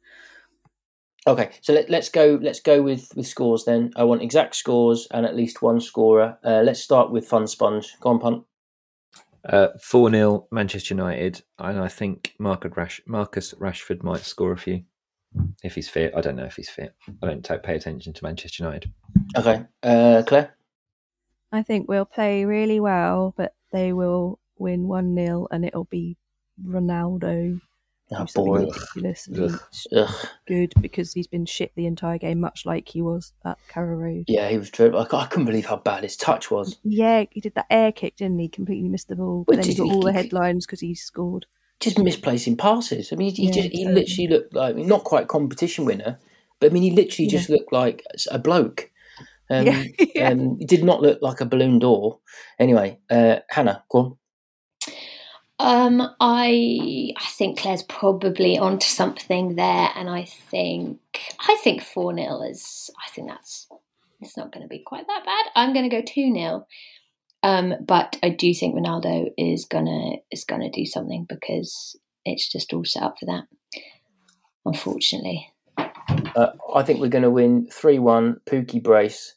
S1: Okay, so let, let's go. Let's go with, with scores then. I want exact scores and at least one scorer. Uh, let's start with Fun Sponge. Go on, Punt.
S4: Uh, four nil Manchester United, and I think Marcus, Rash- Marcus Rashford might score a few if he's fit. I don't know if he's fit. I don't t- pay attention to Manchester United.
S1: Okay, uh, Claire.
S2: I think we'll play really well, but they will win one nil, and it'll be Ronaldo.
S1: Oh,
S2: do something
S1: boring.
S2: ridiculously
S4: Ugh.
S1: Ugh.
S2: good because he's been shit the entire game, much like he was at Carrow Road.
S1: Yeah, he was dreadful. I, I couldn't believe how bad his touch was.
S2: Yeah, he did that air kick, didn't he? Completely missed the ball,
S1: But
S2: but then he
S1: did
S2: got
S1: he-
S2: all the
S1: he-
S2: headlines because he scored.
S1: just misplacing passes. I mean, he,
S2: Yeah,
S1: just he
S2: totally.
S1: literally looked like, I mean, not quite competition winner, but I mean, he literally
S2: Yeah.
S1: just looked like a bloke. Um,
S2: Yeah, yeah.
S1: um, he did not look like a balloon door. Anyway, uh, Hannah, go on.
S3: Um, I I think Claire's probably onto something there, and I think I think four nil is. I think that's it's not going to be quite that bad. I'm going to go two nil. Um, but I do think Ronaldo is gonna is gonna do something because it's just all set up for that. Unfortunately,
S1: Uh, I think we're going to win three one. Pookie brace.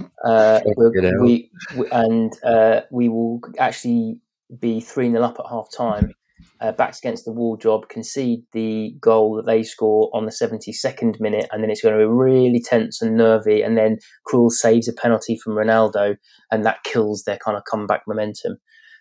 S1: Uh, we, we and uh, we will actually be three nil up at half time. Uh, backs against the wall job, concede the goal that they score on the seventy-second minute, and then it's going to be really tense and nervy, and then Krul saves a penalty from Ronaldo, and that kills their kind of comeback momentum.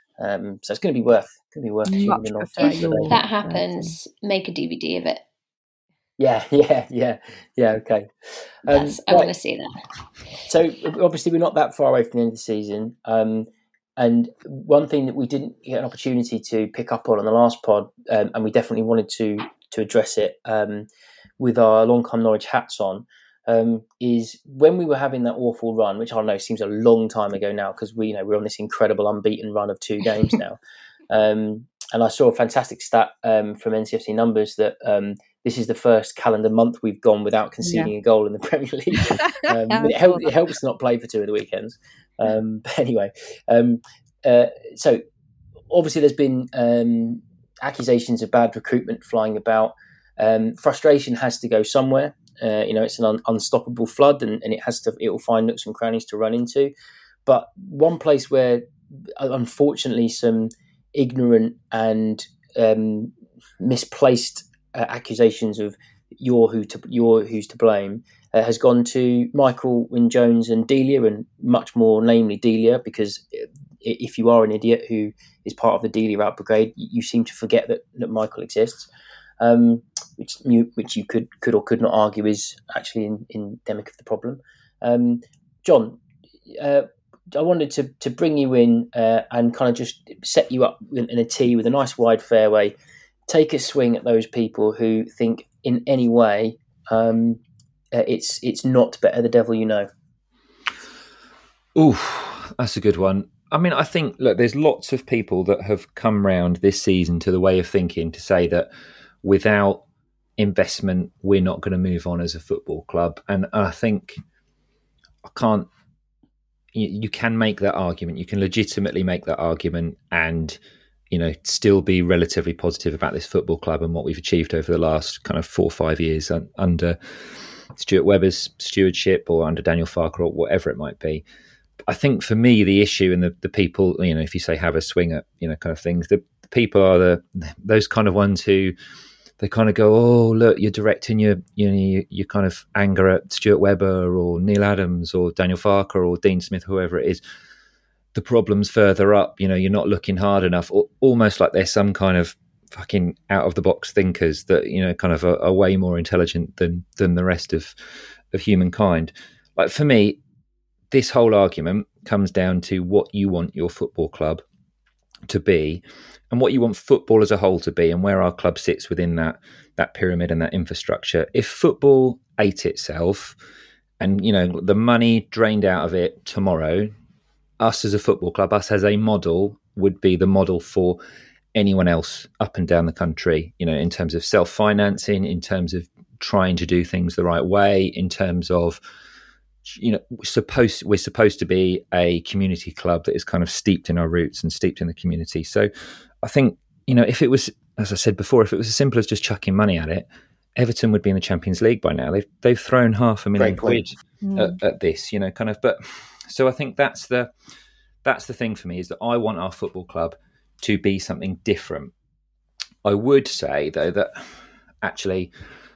S1: Um, so it's going to be worth going to be worth tuning in on.
S3: If that happens, make a D V D of it.
S1: Yeah, yeah, yeah, yeah. Okay,
S3: um, That's, I right. want to see that.
S1: So obviously we're not that far away from the end of the season. Um, And one thing that we didn't get an opportunity to pick up on on the last pod, um, and we definitely wanted to to address it um, with our Long Come Norwich hats on, um, is when we were having that awful run, which I know seems a long time ago now because we you know we're on this incredible unbeaten run of two games now. Um, and I saw a fantastic stat um, from N C F C Numbers that um, this is the first calendar month we've gone without conceding yeah. a goal in the Premier League. Um, it, help, it helps to not play for two of the weekends. Um, but anyway, um, uh, so obviously there's been um, accusations of bad recruitment flying about. Um, frustration has to go somewhere. Uh, you know, it's an un- unstoppable flood, and, and it has to. It will find nooks and crannies to run into. But one place where, unfortunately, some ignorant and um, misplaced uh, accusations of you're who to you're who's to blame uh, has gone to Michael Wynne-Jones and Delia, and much more namely Delia, because if you are an idiot who is part of the Delia out brigade, you seem to forget that, that Michael exists, um, which you which you could could or could not argue is actually in, endemic of the problem. Um, John, uh, I wanted to to bring you in uh, and kind of just set you up in, in a tee with a nice wide fairway. Take a swing at those people who think in any way um, uh, it's it's not better the devil you know.
S4: Ooh, that's a good one. I mean, I think, look, there's lots of people that have come round this season to the way of thinking to say that without investment, we're not going to move on as a football club. And I think I can't, you, you can make that argument. You can legitimately make that argument and, you know, still be relatively positive about this football club and what we've achieved over the last kind of four or five years under Stuart Webber's stewardship or under Daniel Farke or whatever it might be. I think for me, the issue and the, the people, you know, if you say have a swing at, you know, kind of things, the, the people are the those kind of ones who they kind of go, oh, look, you're directing your, you know, your, your kind of anger at Stuart Webber or Neil Adams or Daniel Farke or Dean Smith, whoever it is. The problem's further up, you know, you're not looking hard enough, or, almost like they're some kind of fucking out of the box thinkers that, you know, kind of are, are way more intelligent than than the rest of, of humankind. Like for me, this whole argument comes down to what you want your football club to be and what you want football as a whole to be and where our club sits within that that pyramid and that infrastructure. If football ate itself and, you know, the money drained out of it tomorrow, us as a football club, us as a model would be the model for anyone else up and down the country, you know, in terms of self-financing, in terms of trying to do things the right way, in terms of, you know, we're supposed, we're supposed to be a community club that is kind of steeped in our roots and steeped in the community. So I think, you know, if it was, as I said before, if it was as simple as just chucking money at it, Everton would be in the Champions League by now. They've, they've thrown half a million quid mm. at, at this, you know, kind of, but so I think that's the, that's the thing for me, is that I want our football club to be something different. I would say though that actually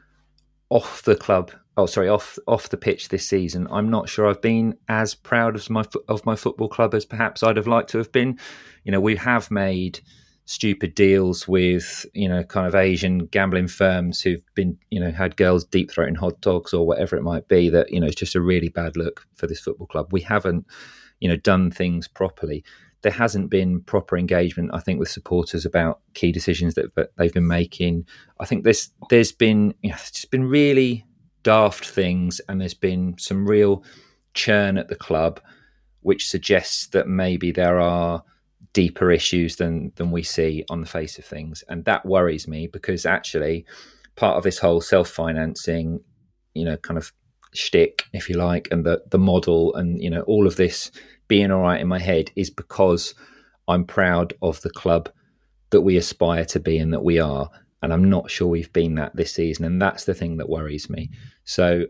S4: off the club, oh sorry, off off the pitch this season, I'm not sure I've been as proud of my of my football club as perhaps I'd have liked to have been. You know, we have made stupid deals with, you know, kind of Asian gambling firms who've been, you know, had girls deep throating hot dogs or whatever it might be. That, you know, it's just a really bad look for this football club. We haven't, you know, done things properly. there hasn't been proper engagement, I think, with supporters about key decisions that, that they've been making. I think there's there's been you know, it's just been really daft things, and there's been some real churn at the club, which suggests that maybe there are deeper issues than than we see on the face of things, and that worries me, because actually part of this whole self-financing, you know, kind of shtick, if you like, and the the model, and you know, all of this being all right in my head is because I'm proud of the club that we aspire to be and that we are, and I'm not sure we've been that this season, and that's the thing that worries me. So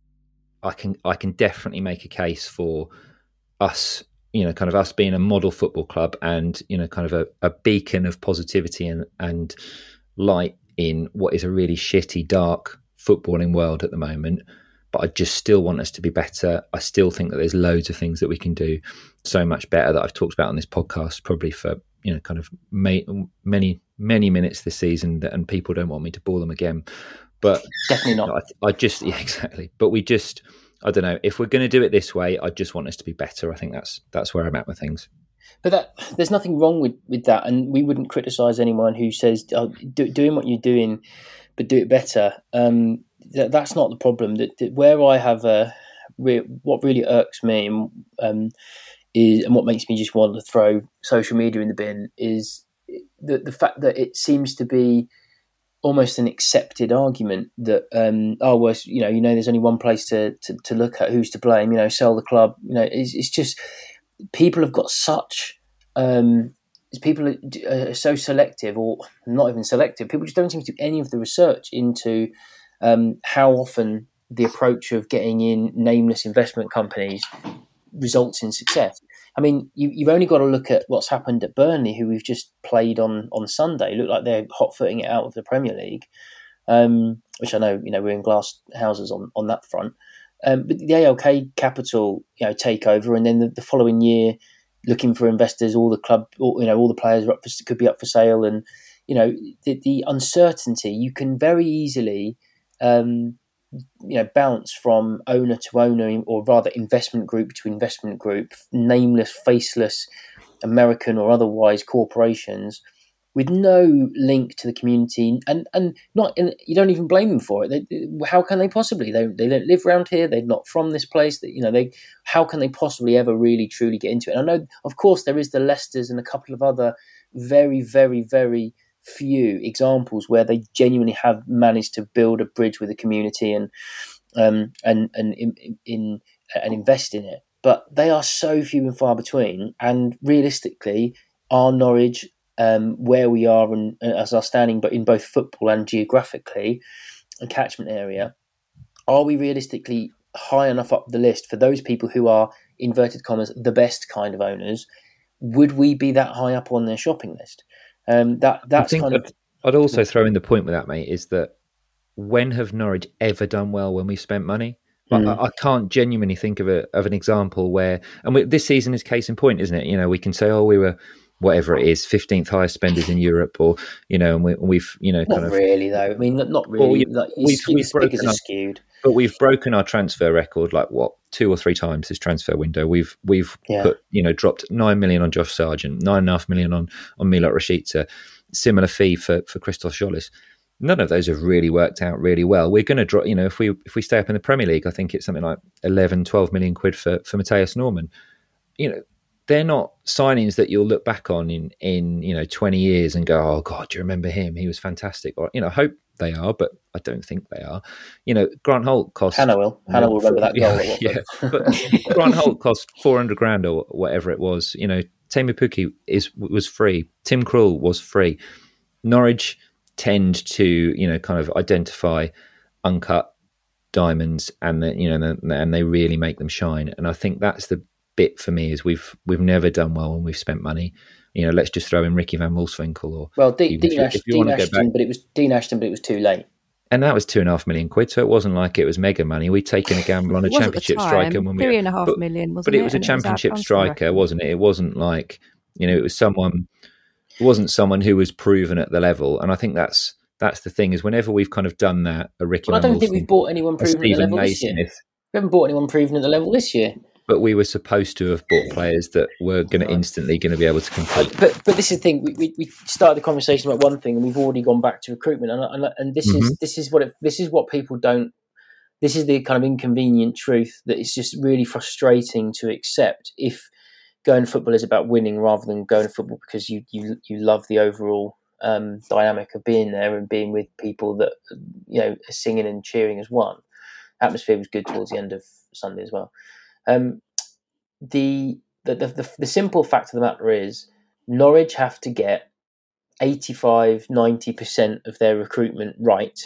S4: I can I can definitely make a case for us, you know, kind of us being a model football club, and you know, kind of a, a beacon of positivity and and light in what is a really shitty, dark footballing world at the moment. But I just still want us to be better. I still think that there's loads of things that we can do so much better that I've talked about on this podcast, probably for, you know, kind of may, many, many minutes this season, that, and people don't want me to bore them again. But
S1: definitely not.
S4: You know, I, I just, yeah, exactly. But we just, I don't know, if we're going to do it this way, I just want us to be better. I think that's that's where I'm at with things.
S1: But that there's nothing wrong with, with that, and we wouldn't criticise anyone who says oh, do, doing what you're doing, but do it better. Um, that, that's not the problem. That, that where I have a re, what really irks me, um, is and what makes me just want to throw social media in the bin is the the fact that it seems to be almost an accepted argument that um, oh well, you know, you know, there's only one place to, to, to look at who's to blame. You know, sell the club. You know, it's, it's just people have got such um, people are, are so selective, or not even selective. People just don't seem to do any of the research into um, how often the approach of getting in nameless investment companies results in success. I mean, you, you've only got to look at what's happened at Burnley, who we've just played on, on Sunday. Look like they're hot-footing it out of the Premier League, um, which I know, you know, we're in glass houses on, on that front. Um, but the A L K Capital, you know, takeover, and then the, the following year, looking for investors, all the club, all, you know, all the players are up for, could be up for sale, and you know, the, the uncertainty. You can very easily, um, you know, bounce from owner to owner, or rather investment group to investment group, nameless, faceless, American or otherwise corporations with no link to the community, and and not in, you don't even blame them for it. They, how can they possibly? They they don't live around here. They're not from this place. That you know they. How can they possibly ever really truly get into it? And I know, of course, there is the Leicesters and a couple of other very very very few examples where they genuinely have managed to build a bridge with the community and um and and in, in and invest in it. But they are so few and far between. And realistically, are Norwich um, where we are and as our standing, but in both football and geographically, and catchment area, are we realistically high enough up the list for those people who are, inverted commas, the best kind of owners? Would we be that high up on their shopping list? Um, that that's kind
S4: I'd,
S1: of.
S4: I'd also throw in the point with that, mate, is that when have Norwich ever done well when we've spent money? Like, mm. I, I can't genuinely think of a of an example where, and we, this season is case in point, isn't it? You know, we can say, oh, we were whatever it is, fifteenth highest spenders in Europe, or you know, and we, we've you know,
S1: not
S4: kind of
S1: really though. I mean, not, not really.
S4: Well, you,
S1: like,
S4: we've we've broken
S1: our,
S4: skewed, but we've broken our transfer record like what two or three times this transfer window. We've we've yeah. put you know dropped nine million on Josh Sargent, nine and a half million on on Milot Rashica. Similar fee for for Christos Jolis. None of those have really worked out really well. We're going to drop, you know, if we if we stay up in the Premier League, I think it's something like eleven, twelve million quid for for Matthias Norman. You know, they're not signings that you'll look back on in in you know twenty years and go, oh God, do you remember him? He was fantastic. Or you know, I hope they are, but I don't think they are. You know, Grant Holt cost.
S1: Hannah will. Hannah will remember that goal.
S4: Yeah, yeah. But Grant Holt cost four hundred grand or whatever it was. You know, Teemu Pukki is was free. Tim Krul was free. Norwich tend to, you know, kind of identify uncut diamonds, and the, you know, and they really make them shine. And I think that's the bit for me is we've we've never done well when we've spent money. You know, let's just throw in Ricky Van Wolfswinkel or
S1: well, D- Dean, Ash- Dean Ashton, back, but it was Dean Ashton, but it was too late.
S4: And that was two and a half million quid, so it wasn't like it was mega money. We'd taken a gamble on a championship striker when we
S2: three and a half but, million, wasn't
S4: but it?
S2: But
S4: it was a championship was striker, wasn't it? It wasn't like, you know, it was someone. It wasn't someone who was proven at the level, and I think that's that's the thing is whenever we've kind of done that, a Ricky.
S1: Well, I don't think we've bought anyone proven at the level this year. We haven't bought anyone proven at the level this year.
S4: but we were supposed to have bought players that were going to instantly going to be able to compete.
S1: But but this is the thing. We, we, we started the conversation about one thing, and we've already gone back to recruitment. And and, and this mm-hmm. is this is what it, this is what people don't. This is the kind of inconvenient truth that it's just really frustrating to accept. If going to football is about winning rather than going to football because you you you love the overall um, dynamic of being there and being with people that you know are singing and cheering as one. Atmosphere was good towards the end of Sunday as well. Um, the, the the the simple fact of the matter is Norwich have to get eighty-five, ninety percent of their recruitment right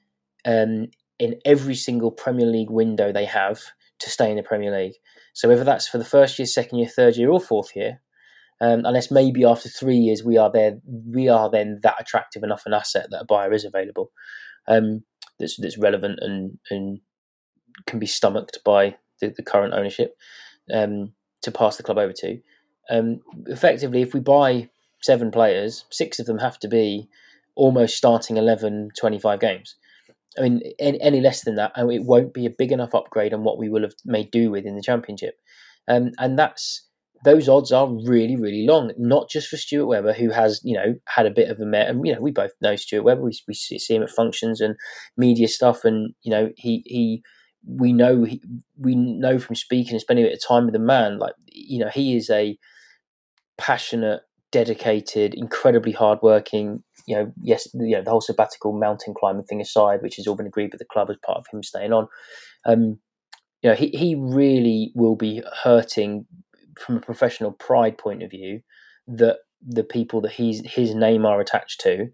S1: um, in every single Premier League window they have to stay in the Premier League. So whether that's for the first year, second year, third year, or fourth year, um, unless maybe after three years we are there, we are then that attractive enough an asset that a buyer is available, um, that's that's relevant and and can be stomached by the, the current ownership um, to pass the club over to. Um, effectively, if we buy seven players, six of them have to be almost starting eleven, twenty-five games. I mean, any, any less than that, it won't be a big enough upgrade on what we will have made do with in the Championship. Um, and that's those odds are really, really long. Not just for Stuart Webber, who has, you know, had a bit of a met. And you know, we both know Stuart Webber. We we see him at functions and media stuff, and you know, he he. We know he, we know from speaking and spending a bit of time with the man, like you know, he is a passionate, dedicated, incredibly hardworking. You know, yes, you know the whole sabbatical mountain climbing thing aside, which has all been agreed with the club as part of him staying on. Um, you know, he he really will be hurting from a professional pride point of view that the people that he's his name are attached to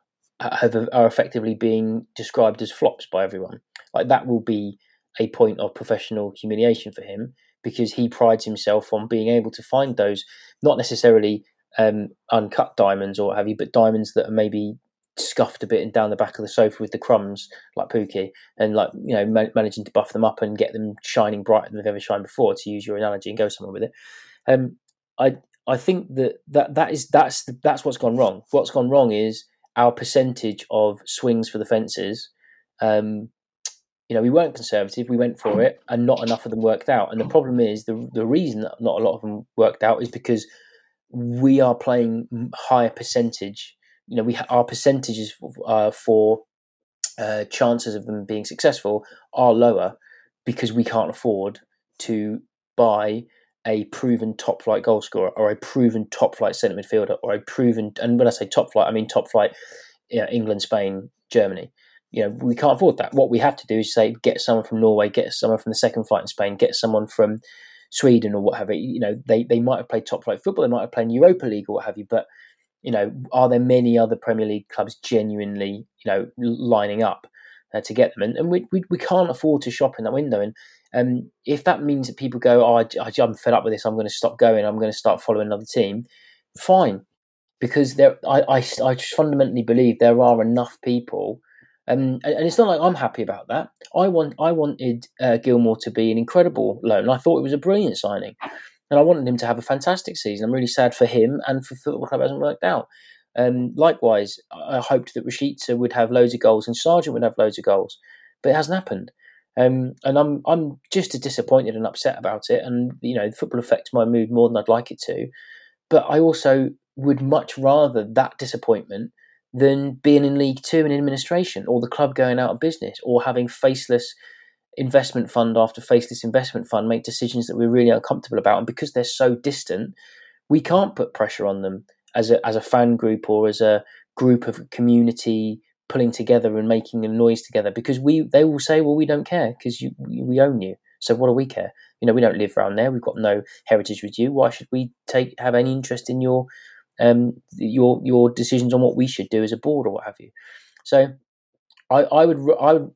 S1: have are effectively being described as flops by everyone. Like that will be a point of professional humiliation for him because he prides himself on being able to find those, not necessarily um, uncut diamonds or what have you, but diamonds that are maybe scuffed a bit and down the back of the sofa with the crumbs, like Pookie, and like you know ma- managing to buff them up and get them shining brighter than they've ever shined before, to use your analogy, and go somewhere with it. Um, I I think that, that that is that's that's what's gone wrong. What's gone wrong is our percentage of swings for the fences. Um, You know, we weren't conservative. We went for it, and not enough of them worked out. And the problem is the the reason that not a lot of them worked out is because we are playing higher percentage. You know, we our percentages uh, for uh, chances of them being successful are lower because we can't afford to buy a proven top flight goal scorer or a proven top flight centre midfielder or a proven. And when I say top flight, I mean top flight. You know, England, Spain, Germany. You know, we can't afford that. What we have to do is say, get someone from Norway, get someone from the second flight in Spain, get someone from Sweden or what have you. You know, they, they might have played top flight football, they might have played Europa League or what have you. But, you know, are there many other Premier League clubs genuinely, you know, lining up uh, to get them? And, and we, we we can't afford to shop in that window. And um, if that means that people go, oh, I, I, I'm fed up with this, I'm going to stop going, I'm going to start following another team, fine. Because there, I, I, I just fundamentally believe there are enough people. Um, and, and it's not like I'm happy about that. I want, I wanted uh, Gilmour to be an incredible loan. I thought it was a brilliant signing, and I wanted him to have a fantastic season. I'm really sad for him and for Football Club it hasn't worked out. Um, likewise, I hoped that Rashica would have loads of goals and Sargent would have loads of goals, but it hasn't happened. Um, and I'm, I'm just as disappointed and upset about it. And you know, football affects my mood more than I'd like it to. But I also would much rather that disappointment than being in League Two and in administration, or the club going out of business, or having faceless investment fund after faceless investment fund make decisions that we're really uncomfortable about. And because they're so distant, we can't put pressure on them as a as a fan group or as a group of community pulling together and making a noise together, because we they will say, well, we don't care because you we own you. So what do we care? You know, we don't live around there. We've got no heritage with you. Why should we take have any interest in your um your your decisions on what we should do as a board or what have you? So I, I would I would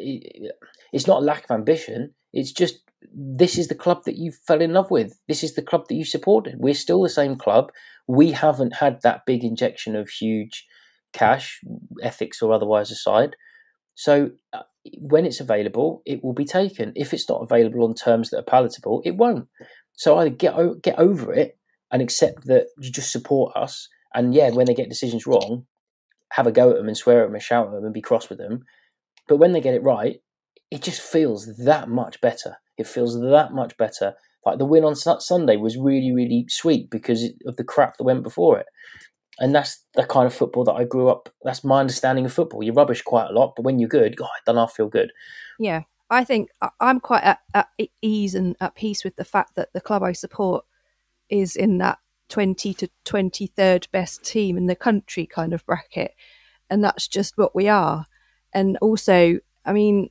S1: it's not a lack of ambition. It's just this is the club that you fell in love with. This is the club that you supported. We're still the same club. We haven't had that big injection of huge cash, ethics or otherwise aside. So uh, when it's available, it will be taken. If it's not available on terms that are palatable, it won't. So either get o- get over it and accept that you just support us. And yeah, when they get decisions wrong, have a go at them and swear at them and shout at them and be cross with them. But when they get it right, it just feels that much better. It feels that much better like the win on Sunday was really, really sweet because of the crap that went before it. And that's the kind of football that I grew up. That's my understanding of football. You're rubbish quite a lot, but when you're good, God, then I feel good.
S2: Yeah, I think I'm quite at, at ease and at peace with the fact that the club I support is in that twenty to twenty-third best team in the country kind of bracket. And that's just what we are. And also, I mean,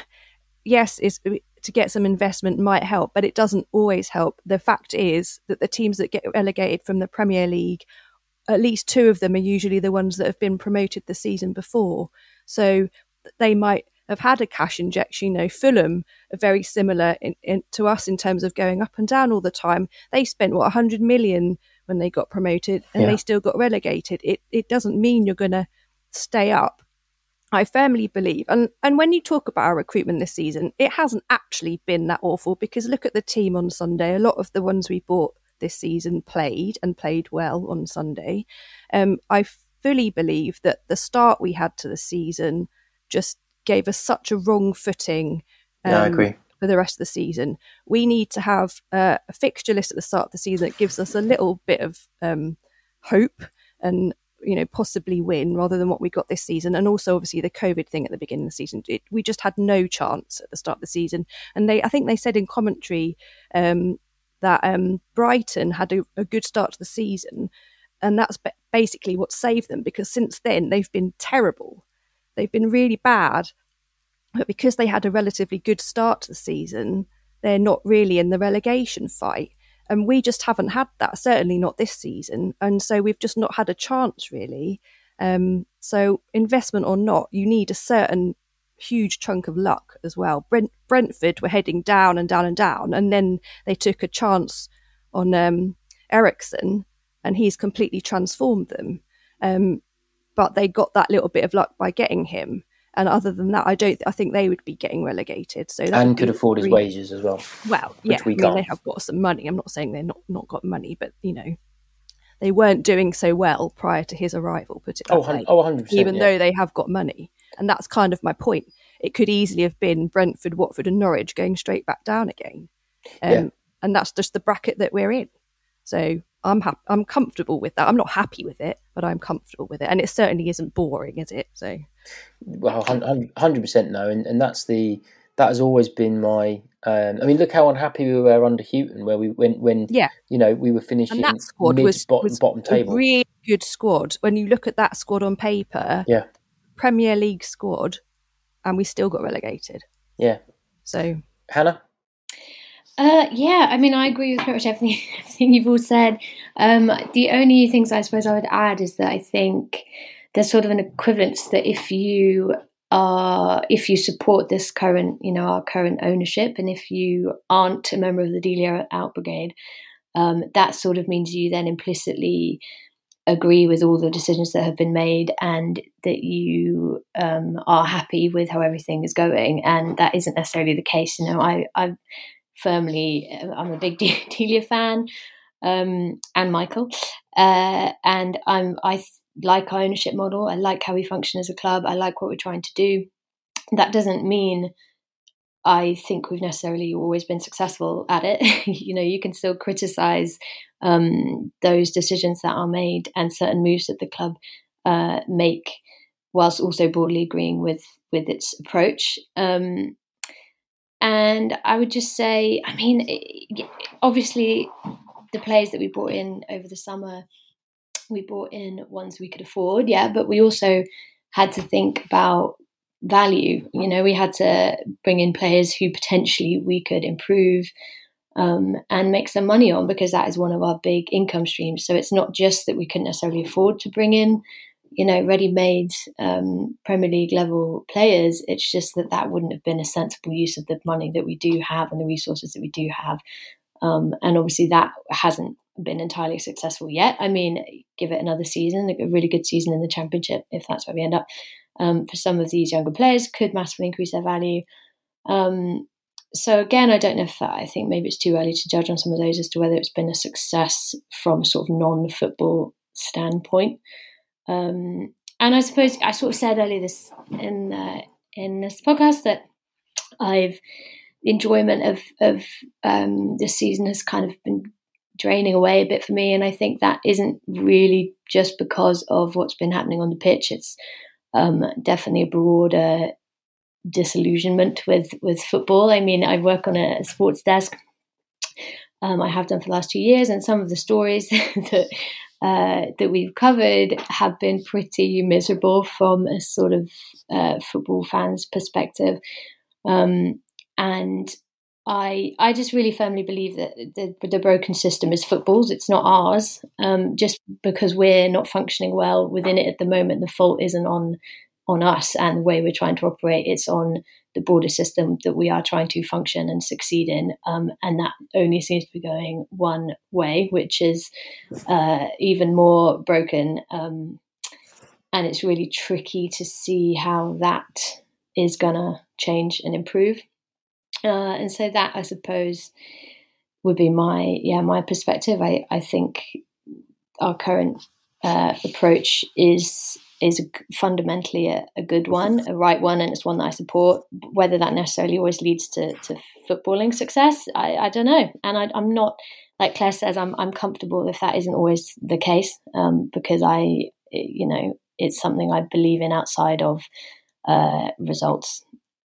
S2: yes, it's, to get some investment might help, but it doesn't always help. The fact is that the teams that get relegated from the Premier League, at least two of them are usually the ones that have been promoted the season before. So they might have had a cash injection. You know, Fulham are very similar in, in, to us in terms of going up and down all the time. They spent, what, one hundred million when they got promoted, and yeah. they still got relegated. It it doesn't mean you're going to stay up. I firmly believe, and and when you talk about our recruitment this season, it hasn't actually been that awful, because look at the team on Sunday. A lot of the ones we bought this season played and played well on Sunday. Um, I fully believe that the start we had to the season just gave us such a wrong footing. Um,
S1: yeah, I agree.
S2: For the rest of the season, we need to have uh, a fixture list at the start of the season that gives us a little bit of um, hope and, you know, possibly win, rather than what we got this season. And also, obviously, the COVID thing at the beginning of the season, it, we just had no chance at the start of the season. And they, I think they said in commentary um, that um, Brighton had a, a good start to the season, and that's ba- basically what saved them, because since then they've been terrible. They've been really bad. But because they had a relatively good start to the season, they're not really in the relegation fight. And we just haven't had that, certainly not this season. And so we've just not had a chance, really. Um, so investment or not, you need a certain huge chunk of luck as well. Brent, Brentford were heading down and down and down, and then they took a chance on um, Eriksen, and he's completely transformed them. Um, but they got that little bit of luck by getting him. And other than that, I don't. I think they would be getting relegated. So that
S1: and could afford his wages as well.
S2: Well, yeah,
S1: we
S2: I mean,
S1: can't.
S2: They have got some money. I'm not saying they're not, not got money, but you know, they weren't doing so well prior to his arrival. Put it that
S1: oh,
S2: way.
S1: Oh, one hundred percent.
S2: Even
S1: yeah.
S2: though they have got money, and that's kind of my point. It could easily have been Brentford, Watford, and Norwich going straight back down again, um, yeah. and that's just the bracket that we're in. So I'm happy. I'm comfortable with that. I'm not happy with it, but I'm comfortable with it, and it certainly isn't boring, is it? So.
S1: Well, one hundred percent no, and, and that's the that has always been my. Um, I mean, look how unhappy we were under Houghton, where we went when
S2: yeah.
S1: you know we were finishing
S2: and that squad
S1: mid
S2: was,
S1: bottom,
S2: was
S1: bottom table.
S2: A really good squad. When you look at that squad on paper,
S1: yeah,
S2: Premier League squad, and we still got relegated.
S1: Yeah.
S2: So,
S1: Hannah.
S3: Uh, yeah, I mean, I agree with pretty much everything, everything you've all said. Um, the only things I suppose I would add is that I think there's sort of an equivalence that if you are, if you support this current, you know, our current ownership, and if you aren't a member of the Delia Out Brigade, um, that sort of means you then implicitly agree with all the decisions that have been made, and that you um, are happy with how everything is going. And that isn't necessarily the case. You know, I, I firmly, I'm a big Delia fan, um, and Michael, uh, and I'm, I th- like our ownership model. I like how we function as a club. I like what we're trying to do. That doesn't mean I think we've necessarily always been successful at it. You know, you can still criticize um, those decisions that are made and certain moves that the club uh, make, whilst also broadly agreeing with with its approach. Um, and I would just say, I mean, obviously, the players that we brought in over the summer, we brought in ones we could afford, yeah, but we also had to think about value. You know, we had to bring in players who potentially we could improve um, and make some money on, because that is one of our big income streams. So it's not just that we couldn't necessarily afford to bring in, you know, ready-made um, Premier League level players. It's just that that wouldn't have been a sensible use of the money that we do have and the resources that we do have. Um, and obviously that hasn't been entirely successful yet. I mean, give it another season, a really good season in the Championship, if that's where we end up. Um, for some of these younger players, could massively increase their value. Um, so again, I don't know if that, I think maybe it's too early to judge on some of those as to whether it's been a success from a sort of non-football standpoint. Um, and I suppose I sort of said earlier this in uh, in this podcast that I've enjoyment of of um, this season has kind of been draining away a bit for me, and I think that isn't really just because of what's been happening on the pitch. It's um, definitely a broader disillusionment with with football. I mean, I work on a sports desk. Um, I have done for the last two years, and some of the stories that uh, that we've covered have been pretty miserable from a sort of uh, football fan's perspective. Um, and I I just really firmly believe that the, the broken system is football's. It's not ours. Um, just because we're not functioning well within it at the moment, the fault isn't on on us and the way we're trying to operate. It's on the broader system that we are trying to function and succeed in. Um, and that only seems to be going one way, which is uh, even more broken. Um, and it's really tricky to see how that is going to change and improve. Uh, and so that, I suppose, would be my, yeah, my perspective. I, I think our current uh, approach is is fundamentally a, a good one, a right one, and it's one that I support. Whether that necessarily always leads to, to footballing success, I, I don't know. And I, I'm not, like Claire says, I'm I'm comfortable if that isn't always the case, um, because I, you know, it's something I believe in outside of uh, results.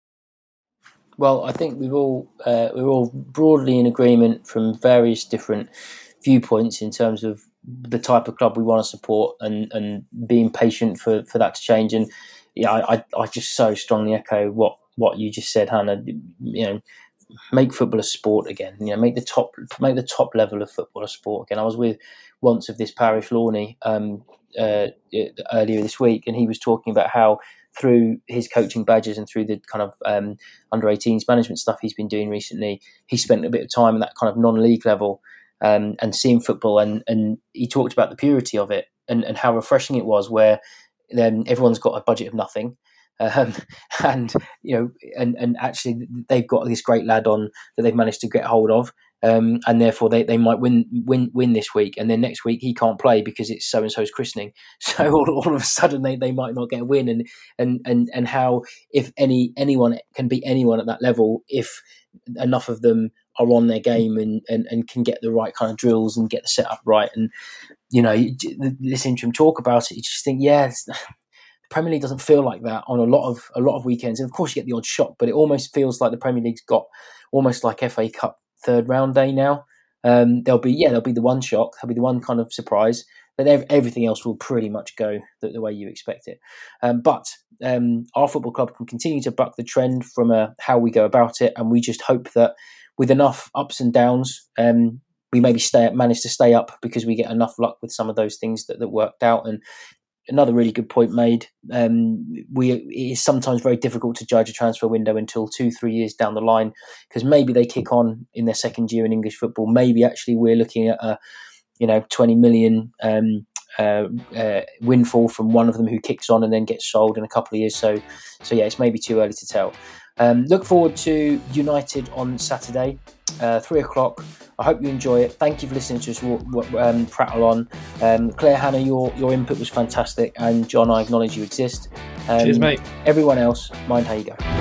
S1: Well, I think we've all uh, we're all broadly in agreement from various different viewpoints in terms of the type of club we want to support, and, and being patient for, for that to change. And yeah, I, I just so strongly echo what, what you just said, Hannah. You know, make football a sport again. You know, make the top make the top level of football a sport again. I was with once of this parish Lawney um, uh, earlier this week, and he was talking about how through his coaching badges and through the kind of um, under eighteens management stuff he's been doing recently, he spent a bit of time at that kind of non-league level. Um, and seeing football, and, and he talked about the purity of it and, and how refreshing it was, where then everyone's got a budget of nothing, um, and you know, and, and actually they've got this great lad on that they've managed to get hold of, um, and therefore they, they might win win win this week, and then next week he can't play because it's so and so's christening, so all, all of a sudden they, they might not get a win, and and and and how if any anyone can beat anyone at that level if enough of them are on their game and, and, and can get the right kind of drills and get the setup right. And, you know, this interim talk about it, you just think, yeah, the Premier League doesn't feel like that on a lot of a lot of weekends. And of course you get the odd shock, but it almost feels like the Premier League's got almost like F A Cup third round day now. Um, there'll be, yeah, there'll be the one shock, there'll be the one kind of surprise, but everything else will pretty much go the, the way you expect it. Um, but um, our football club can continue to buck the trend from uh, how we go about it. And we just hope that with enough ups and downs, um, we maybe stay manage to stay up because we get enough luck with some of those things that, that worked out. And another really good point made, um, we it is sometimes very difficult to judge a transfer window until two, three years down the line, because maybe they kick on in their second year in English football. Maybe actually we're looking at a, you know, twenty million um, uh, uh, windfall from one of them who kicks on and then gets sold in a couple of years. So, so yeah, it's maybe too early to tell. Um, look forward to United on Saturday, uh, three o'clock. I hope you enjoy it. Thank you for listening to us um, prattle on. Um, Claire, Hannah, your, your input was fantastic. And John, I acknowledge you exist. Um,
S4: Cheers, mate.
S1: Everyone else, mind how you go.